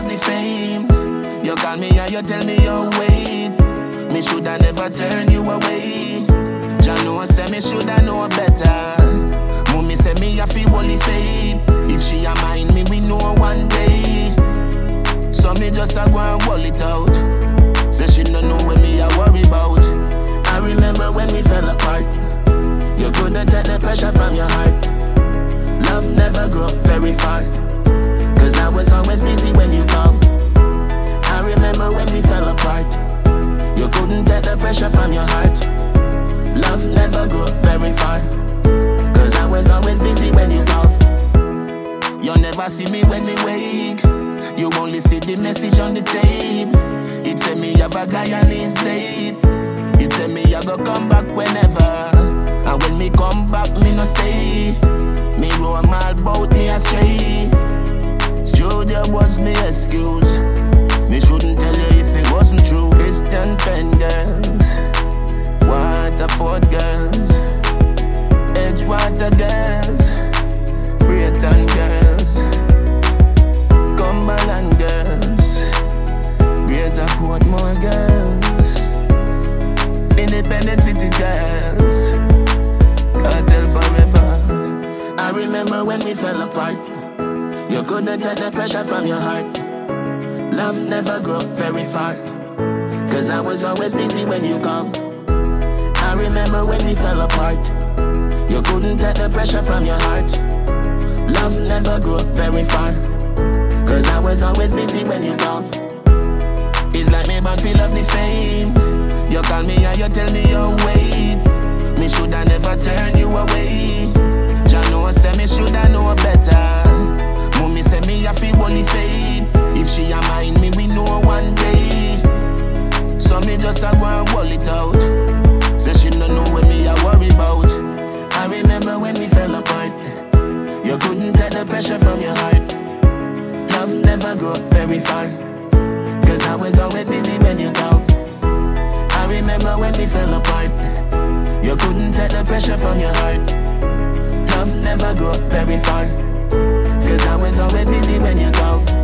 love the fame. You call me and you tell me your weight. Me shoulda never turn you away. Jah know say me shoulda know better. Mommy say me a feel holy faith. If she a mind me, we know one day. So me just a go and roll it out. Say she no know what me a worry about. I remember when we fell apart. You couldn't take the pressure from your heart. Love never grew very far, cause I was always busy when you called. I remember when we fell apart. You couldn't take the pressure from your heart. Love never grew very far, cause I was always busy when you called. You never see me when me wake. You only see the message on the tape. It say me have a guy on his date. It say me I go come back whenever. And when me come back, me no stay. Me roam all about me astray. Studio was me excuse. Me shouldn't tell you if it wasn't true. Christian Penn girls, Waterford girls, Edgewater girls, Brayton girls, Cumberland girls, Greater Portmore girls, Independent City girls, Cartel forever. I remember when we fell apart. You couldn't take the pressure from your heart. Love never grew very far, cause I was always busy when you come. I remember when we fell apart. You couldn't take the pressure from your heart. Love never grew very far, cause I was always busy when you come. It's like me bound feel of the fame. You call me and you tell me your weight. Me shoulda never turn you away. Jah know say me shoulda know better. Mommy say me a feel holy faith. If she a mind me, we know one day. So me just a go and roll it out. Say she no know what me a worry about. I remember when we fell apart. You couldn't take the pressure from your heart. Love never grew very far, cause I was always busy when you called. I remember when we fell apart. You couldn't take the pressure from your heart. Love never grew very far, cause I was always busy when you called.